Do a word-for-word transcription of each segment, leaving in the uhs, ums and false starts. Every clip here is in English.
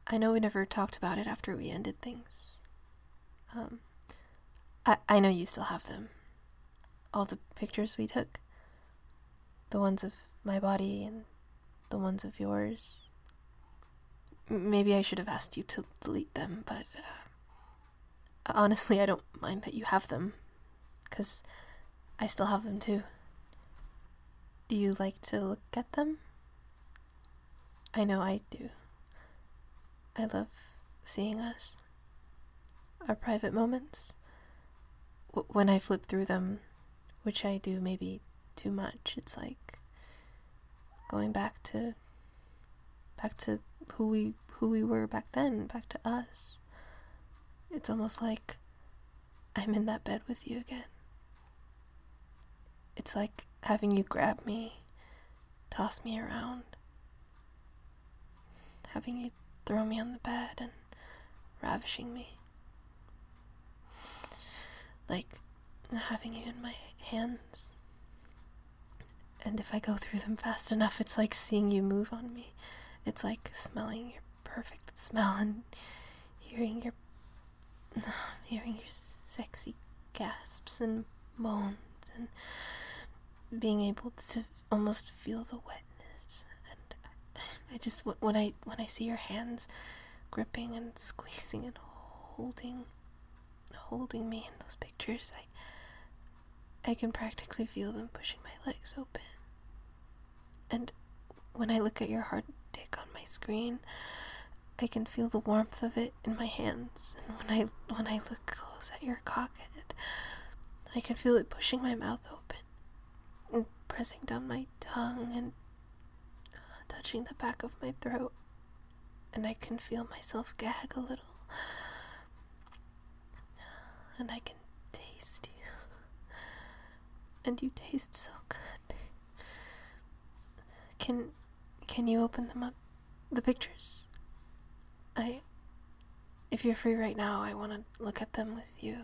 I know we never talked about it after we ended things. Um, I, I know you still have them. All the pictures we took. The ones of my body and the ones of yours. M- maybe I should have asked you to delete them, but uh, honestly, I don't mind that you have them. Because I still have them too. Do you like to look at them? I know I do. I love seeing us. Our private moments. W- when I flip through them, which I do maybe too much, it's like going back to back to who we who we were back then, back to us. It's almost like I'm in that bed with you again. It's like having you grab me, toss me around, having you throw me on the bed and ravishing me. Like having you in my hands. And if I go through them fast enough, it's like seeing you move on me. It's like smelling your perfect smell and hearing your hearing your sexy gasps and moans and being able to almost feel the wetness. And I just when I when I see your hands gripping and squeezing and holding holding me in those pictures, I I can practically feel them pushing my legs open. And when I look at your hard dick on my screen, I can feel the warmth of it in my hands. And when I when I look close at your cockhead, I can feel it pushing my mouth open and pressing down my tongue and touching the back of my throat. And I can feel myself gag a little. And I can taste you. And you taste so good, babe. Can can you open them up? The pictures? I if you're free right now, I want to look at them with you.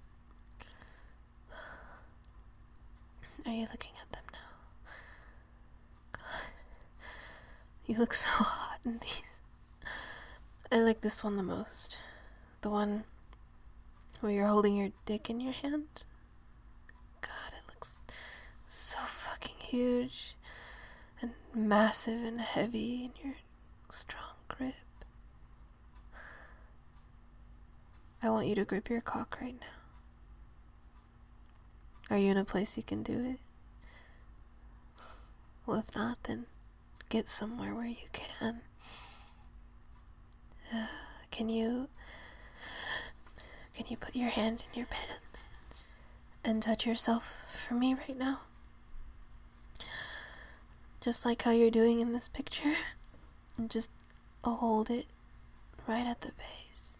Are you looking at them now? God, you look so hot in these. I like this one the most. The one where you're holding your dick in your hand. God, it looks so fucking huge and massive and heavy in your strong grip. I want you to grip your cock right now. Are you in a place you can do it? Well, if not, then get somewhere where you can. Uh, can you... Can you put your hand in your pants and touch yourself for me right now? Just like how you're doing in this picture. And just hold it right at the base.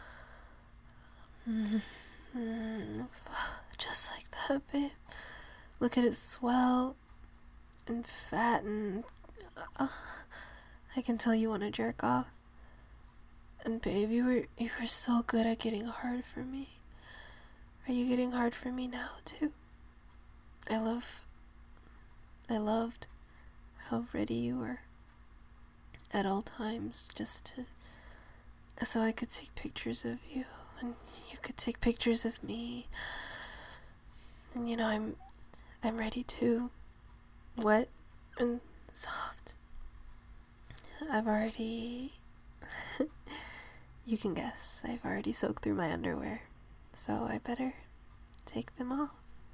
Mm-hmm. Just like that, babe. Look at it swell and fatten. Uh, I can tell you want to jerk off. And babe, you were you were so good at getting hard for me. Are you getting hard for me now too? I love I loved how ready you were at all times, just to so I could take pictures of you and you could take pictures of me. And you know, I'm I'm ready too. Wet and soft. I've already you can guess, I've already soaked through my underwear. So I better take them off.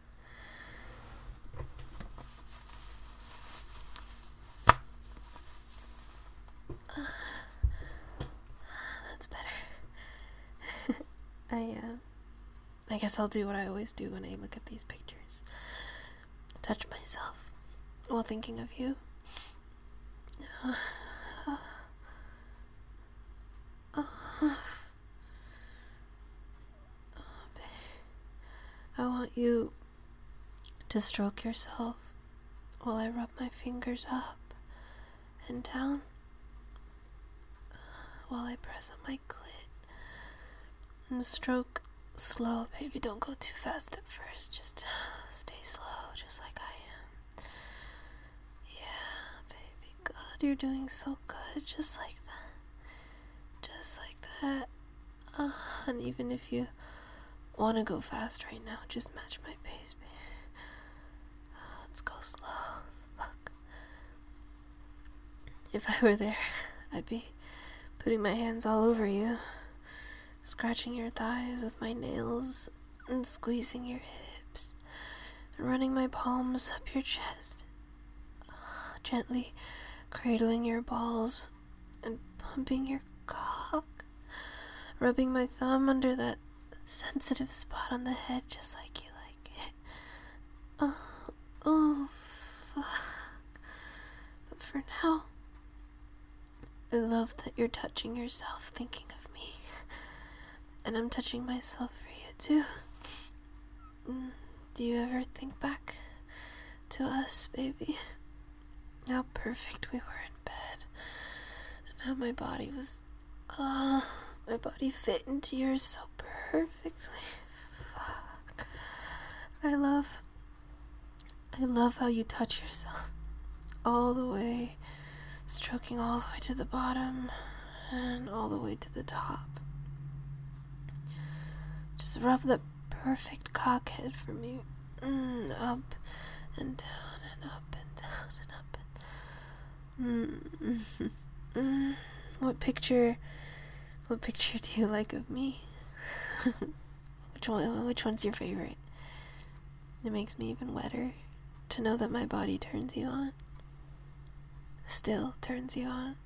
That's better. I uh I guess I'll do what I always do when I look at these pictures. Touch myself while thinking of you. I want you to stroke yourself while I rub my fingers up and down while I press on my clit. And stroke slow, baby. Don't go too fast at first. Just stay slow, just like I am. Yeah, baby. God, you're doing so good. Just like that. just like that. Uh, and even if you want to go fast right now, just match my pace, baby. Let's go slow. Fuck. If I were there, I'd be putting my hands all over you, scratching your thighs with my nails and squeezing your hips, and running my palms up your chest, gently cradling your balls and pumping your cock, rubbing my thumb under that sensitive spot on the head just like you like it. Oh, oh, fuck. But for now, I love that you're touching yourself thinking of me, and I'm touching myself for you too. Mm, do you ever think back to us, baby? How perfect we were in bed, and how my body was, uh, my body fit into yours so perfectly. Fuck. I love, I love how you touch yourself all the way, stroking all the way to the bottom and all the way to the top. Just rub the perfect cockhead for me, mm, up and down and up and down and up and mm, mm. What picture what picture do you like of me? which one which one's your favorite? It makes me even wetter to know that my body turns you on. Still turns you on.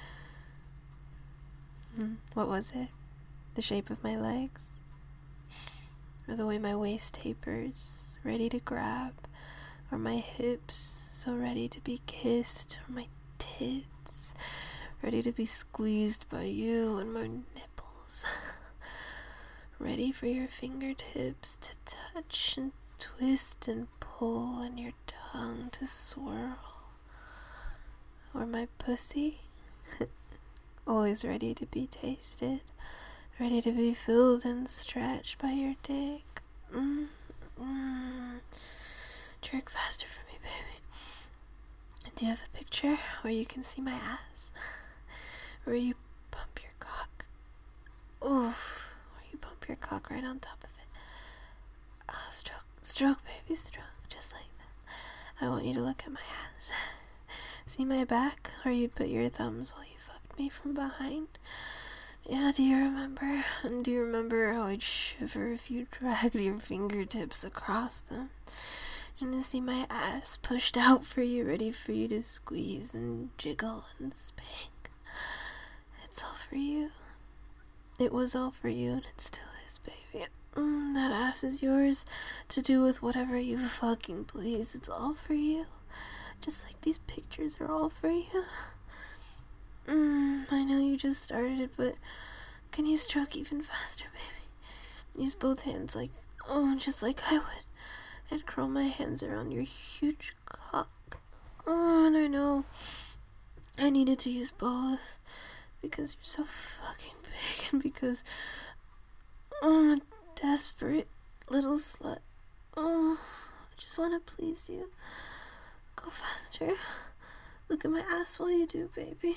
Mm, what was it? The shape of my legs? Or the way my waist tapers, ready to grab? Or my hips, so ready to be kissed? Or my tits, ready to be squeezed by you? And my nipples, ready for your fingertips to touch and twist and pull, and your tongue to swirl? Or my pussy, always ready to be tasted, ready to be filled and stretched by your dick? Mm, mm. Jerk faster for me, baby. Do you have a picture where you can see my ass? Where you pump your cock? Oof, where you pump your cock right on top of it. Ah, stroke, stroke, baby, stroke, just like that. I want you to look at my ass. See my back, where you'd put your thumbs while you fucked me from behind? Yeah, do you remember? And do you remember how I'd shiver if you dragged your fingertips across them? And to see my ass pushed out for you, ready for you to squeeze and jiggle and spank. It's all for you. It was all for you, and it still is, baby. Mm, that ass is yours to do with whatever you fucking please. It's all for you. Just like these pictures are all for you. Mm, I know you just started it, but can you stroke even faster, baby? Use both hands like, oh, just like I would. I'd curl my hands around your huge cock. Oh, and I know I needed to use both because you're so fucking big, and because oh, I'm a desperate little slut. Oh, I just want to please you. Go faster. Look at my ass while you do, baby.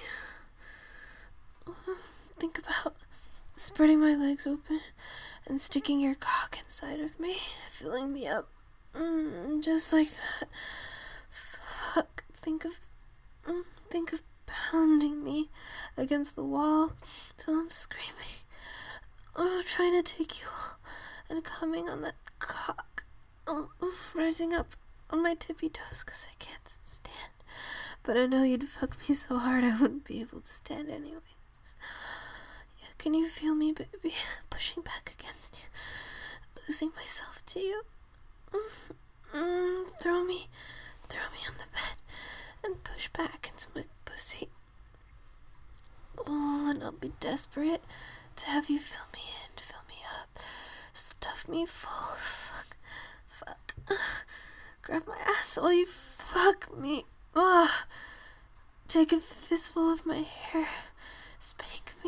Think about spreading my legs open and sticking your cock inside of me, filling me up, mm, just like that. Fuck. Think of, mm, think of pounding me against the wall till I'm screaming. Oh, trying to take you all and coming on that cock. Oh, rising up on my tippy toes because I can't stand. But I know you'd fuck me so hard I wouldn't be able to stand anyways. Yeah, can you feel me, baby? Pushing back against you, losing myself to you. Mm, mm, throw me, throw me on the bed and push back into my pussy. Oh, and I'll be desperate to have you fill me in, fill me up, stuff me full. Fuck, fuck. Grab my ass while you fuck me. Ah, take a fistful of my hair, spank me,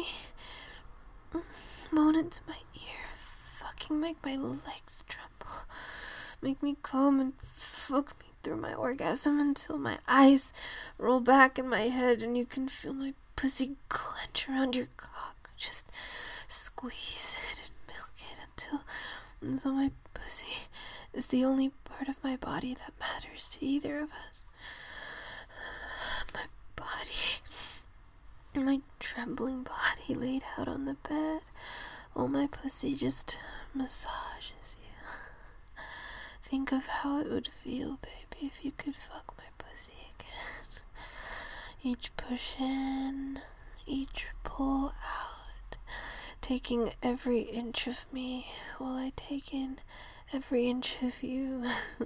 moan into my ear, fucking make my legs tremble, make me come and fuck me through my orgasm until my eyes roll back in my head and you can feel my pussy clench around your cock, just squeeze it and milk it until, until my pussy is the only part of my body that matters to either of us. My body, my trembling body laid out on the bed, while my pussy just massages you. Think of how it would feel, baby, if you could fuck my pussy again. Each push in, each pull out, taking every inch of me while I take in every inch of you.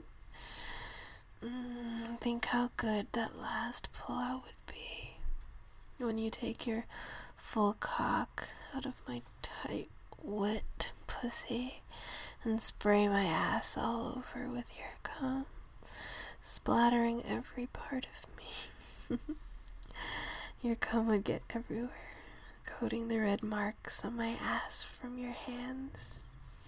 mm, think how good that last pull out would be when you take your full cock out of my tight, wet pussy and spray my ass all over with your cum, splattering every part of me. Your cum would get everywhere, coating the red marks on my ass from your hands.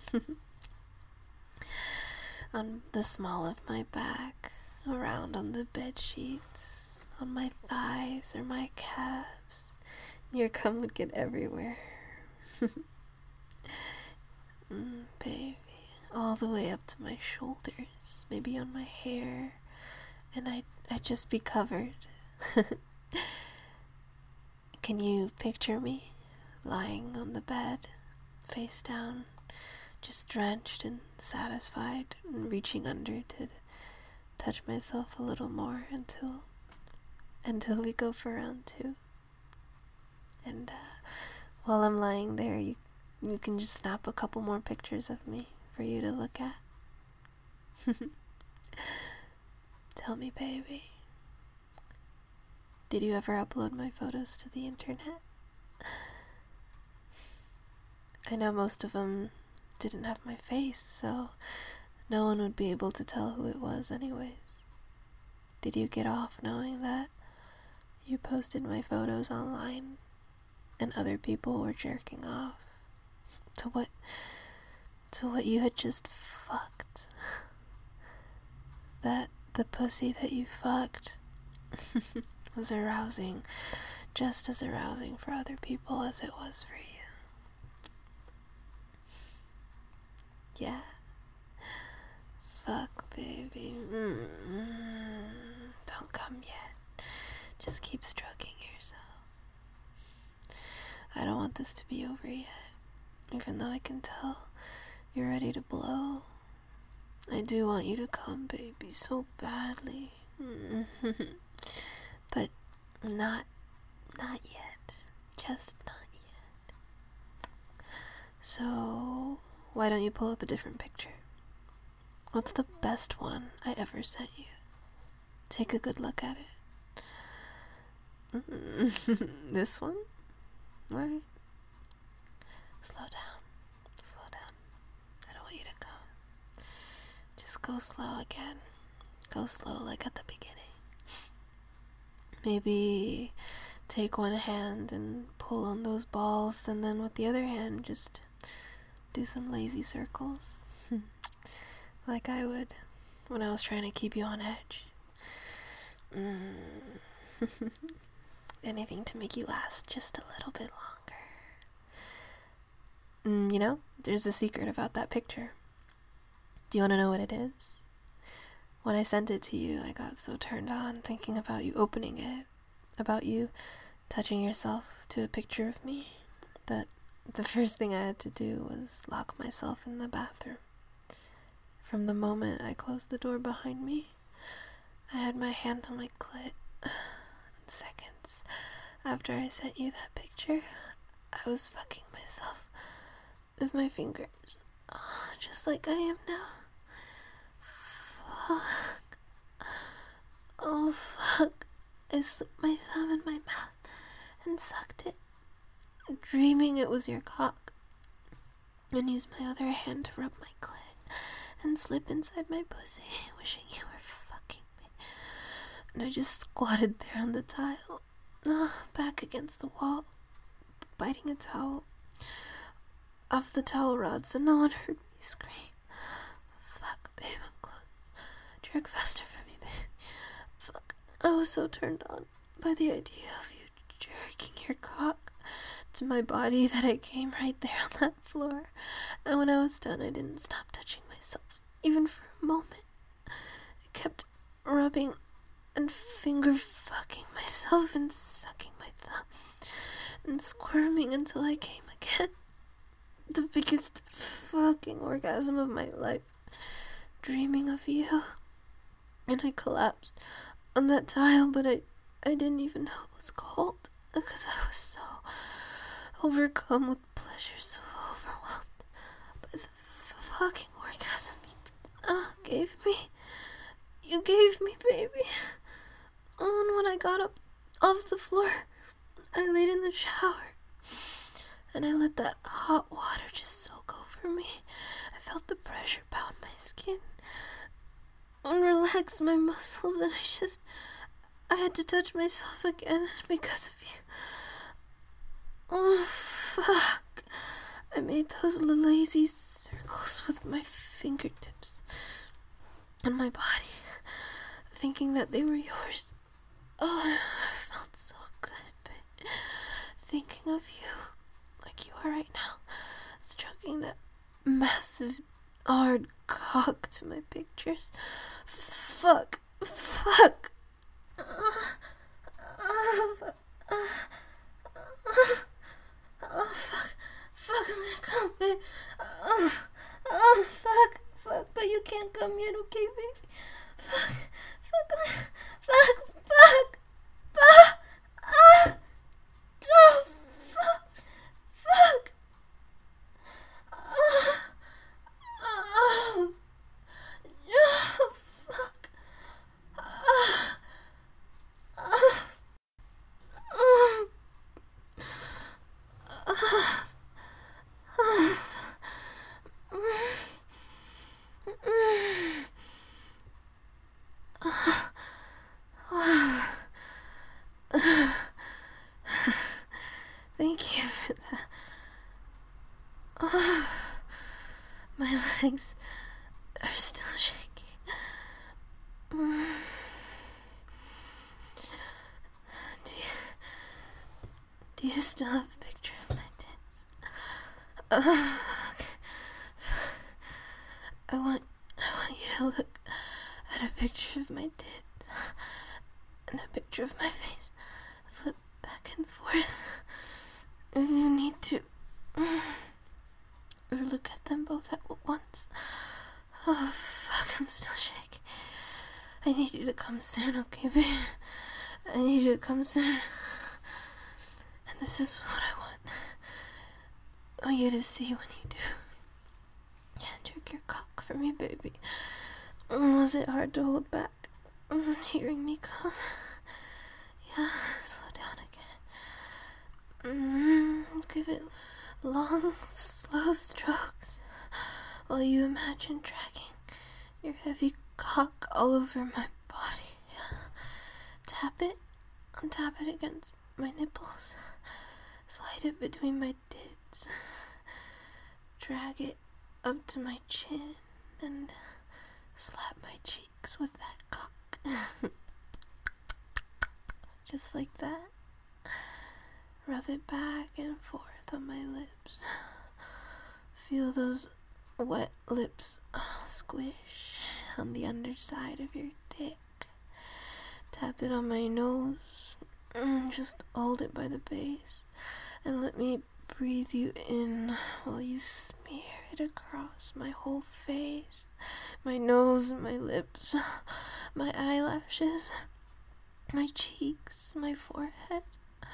On the small of my back, around on the bed sheets, on my thighs or my calves. Your cum would get everywhere. mm, baby, all the way up to my shoulders, maybe on my hair, and I'd, I'd just be covered. Can you picture me lying on the bed, face down, just drenched and satisfied, and reaching under to touch myself a little more until until we go for round two? And uh, while I'm lying there, you you can just snap a couple more pictures of me for you to look at. Tell me, baby, did you ever upload my photos to the internet? I know most of them didn't have my face, so no one would be able to tell who it was anyways. Did you get off knowing that you posted my photos online and other people were jerking off to what to what you had just fucked? That the pussy that you fucked was arousing, just as arousing for other people as it was for you. Yeah. Fuck, baby. Mm-hmm. Don't come yet. Just keep stroking yourself. I don't want this to be over yet, even though I can tell you're ready to blow. I do want you to come, baby, so badly. But not, not yet. Just not yet. So, why don't you pull up a different picture? What's the best one I ever sent you? Take a good look at it. This one? Alright. Slow down. Slow down. I don't want you to go. Just go slow again. Go slow like at the beginning. Maybe take one hand and pull on those balls, and then with the other hand just do some lazy circles. Like I would when I was trying to keep you on edge. Mm. Anything to make you last just a little bit longer. Mm, you know, there's a secret about that picture. Do you want to know what it is? When I sent it to you, I got so turned on thinking about you opening it, about you touching yourself to a picture of me, that the first thing I had to do was lock myself in the bathroom. From the moment I closed the door behind me, I had my hand on my clit. Seconds after I sent you that picture, I was fucking myself with my fingers, just like I am now. Fuck. Oh, fuck. I slipped my thumb in my mouth and sucked it, dreaming it was your cock, and used my other hand to rub my clit and slip inside my pussy, wishing you were fucking me. And I just squatted there on the tile, oh, back against the wall, biting a towel off the towel rod so no one heard me scream. Fuck, babe, I'm close. Jerk faster for me, babe. Fuck, I was so turned on by the idea of you jerking your cock to to my body that I came right there on that floor. And when I was done, I didn't stop touching myself, even for a moment. I kept rubbing and finger fucking myself and sucking my thumb and squirming until I came again. The biggest fucking orgasm of my life. Dreaming of you. And I collapsed on that tile, but I, I didn't even know it was cold because I was so overcome with pleasure, so overwhelmed by the fucking orgasm you uh, gave me. You gave me, baby. And when I got up off the floor, I laid in the shower, and I let that hot water just soak over me. I felt the pressure pound my skin and relax my muscles, and I just, I had to touch myself again because of you. Oh, fuck. I made those lazy circles with my fingertips on my body, thinking that they were yours. Oh, it felt so good, babe. Thinking of you like you are right now, stroking that massive, hard cock to my pictures. Fuck. Fuck. Uh, uh, uh, uh, oh, fuck. Fuck, I'm gonna come, babe. Oh, oh, fuck. Fuck, but you can't come yet, okay, baby? Fuck. Fuck. Fuck. Fuck. Fuck. Ah. Oh, fuck. Fuck. Oh. Oh. Oh, fuck. Oh. Oh. Oh. Oh. Thank you for that. Oh, my legs are still shaking. Mm. Do you, do you still have a picture of my tits? Oh, okay. I want, I want you to look at a picture of my tits and a picture of my face. Flip back and forth. If you need to, or look at them both at once. Oh, fuck, I'm still shaking. I need you to come soon, okay, babe? I need you to come soon. And this is what I want. I want you to see when you do. Yeah, jerk your cock for me, baby. Was it hard to hold back? Hearing me come? Yeah, slow down again. Mm, give it long, slow strokes while you imagine dragging your heavy cock all over my body. Yeah. Tap it, and tap it against my nipples. Slide it between my tits. Drag it up to my chin and slap my cheeks with that cock. Just like that. Rub it back and forth on my lips. Feel those wet lips squish on the underside of your dick. Tap it on my nose. Just hold it by the base and let me breathe you in while you smear it across my whole face, my nose, my lips, my eyelashes, my cheeks, my forehead.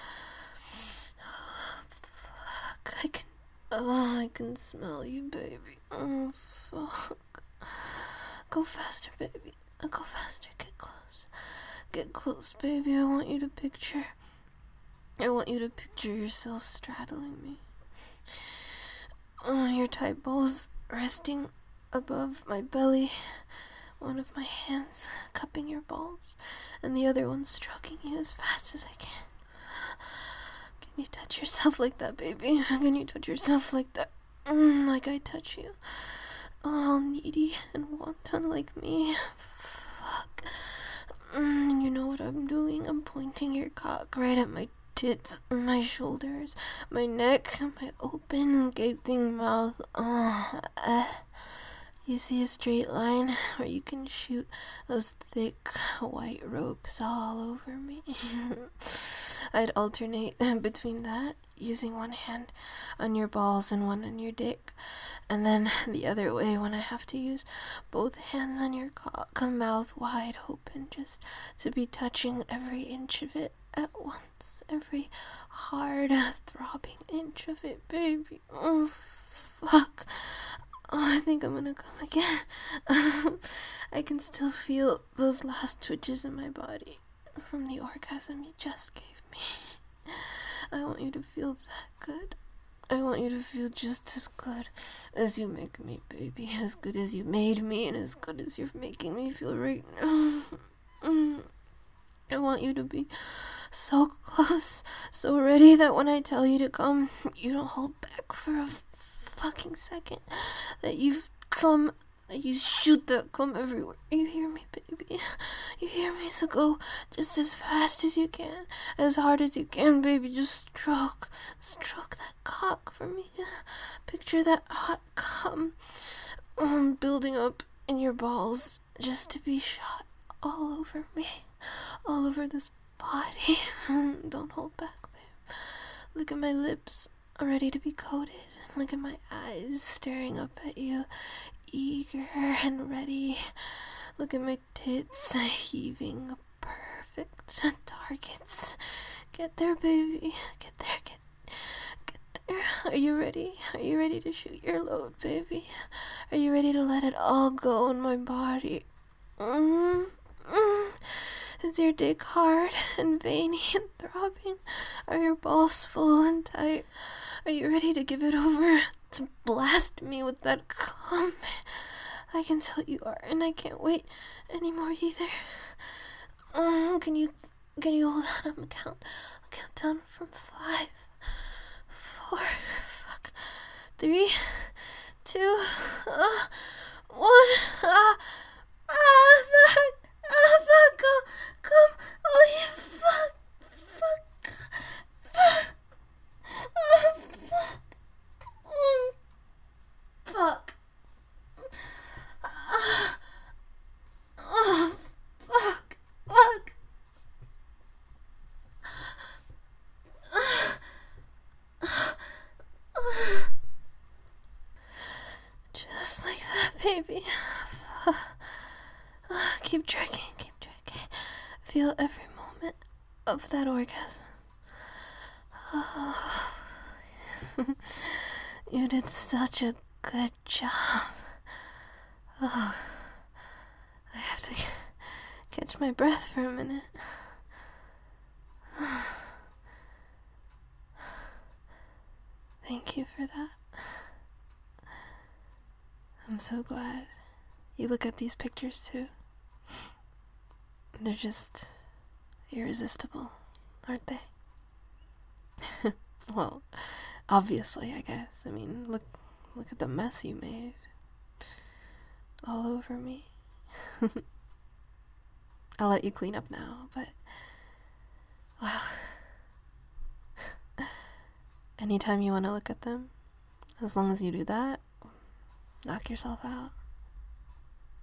Oh, fuck, I can, oh, I can smell you, baby. Oh, fuck. Go faster, baby. Go faster, get close. Get close, baby. I want you to picture, I want you to picture yourself straddling me. Oh, your tight balls resting above my belly. One of my hands cupping your balls, and the other one stroking you as fast as I can. Can you touch yourself like that, baby? Can you touch yourself like that? Mm, like I touch you? Oh, all needy and wanton like me. Fuck. Mm, you know what I'm doing? I'm pointing your cock right at my tits, my shoulders, my neck, my open, gaping mouth. Oh, uh. You see a straight line where you can shoot those thick white ropes all over me. I'd alternate between that, using one hand on your balls and one on your dick, and then the other way when I have to use both hands on your cock, mouth wide open, just to be touching every inch of it at once, every hard, throbbing inch of it, baby. Oh, fuck. Oh, I think I'm gonna come again. I can still feel those last twitches in my body from the orgasm you just gave me. I want you to feel that good. I want you to feel just as good as you make me, baby. As good as you made me and as good as you're making me feel right now. I want you to be so close, so ready that when I tell you to come, you don't hold back for a fucking second. That you've come, that you shoot that come everywhere. You hear me, baby? You hear me? So go just as fast as you can, as hard as you can, baby. Just stroke, stroke that cock for me. Picture that hot cum um, building up in your balls just to be shot all over me, all over this body. Don't hold back, babe. Look at my lips, ready to be coated. Look at my eyes staring up at you, eager and ready. Look at my tits heaving perfect targets. Get there, baby. Get there, get, get there. Are you ready? Are you ready to shoot your load, baby? Are you ready to let it all go in my body? Mm-hmm. Mm. Is your dick hard and veiny and throbbing? Are your balls full and tight? Are you ready to give it over to blast me with that cum? I can tell you are, and I can't wait anymore either. Um, can you can you hold on? I'm count. I'll count down from five, four, fuck, three, two, uh, one. Ah, ah, fuck. Ah, fuck, come, come, oh, you fuck, fuck, fuck, oh, fuck, mm, fuck, ah, oh, fuck, fuck, just like that, baby. Keep drinking, keep drinking. Feel every moment of that orgasm. Oh. You did such a good job. Oh. I have to catch my breath for a minute. Thank you for that. I'm so glad you look at these pictures too. They're just irresistible, aren't they? Well, obviously, I guess. I mean, look look at the mess you made. All over me. I'll let you clean up now, but wow. Anytime you want to look at them, as long as you do that, knock yourself out.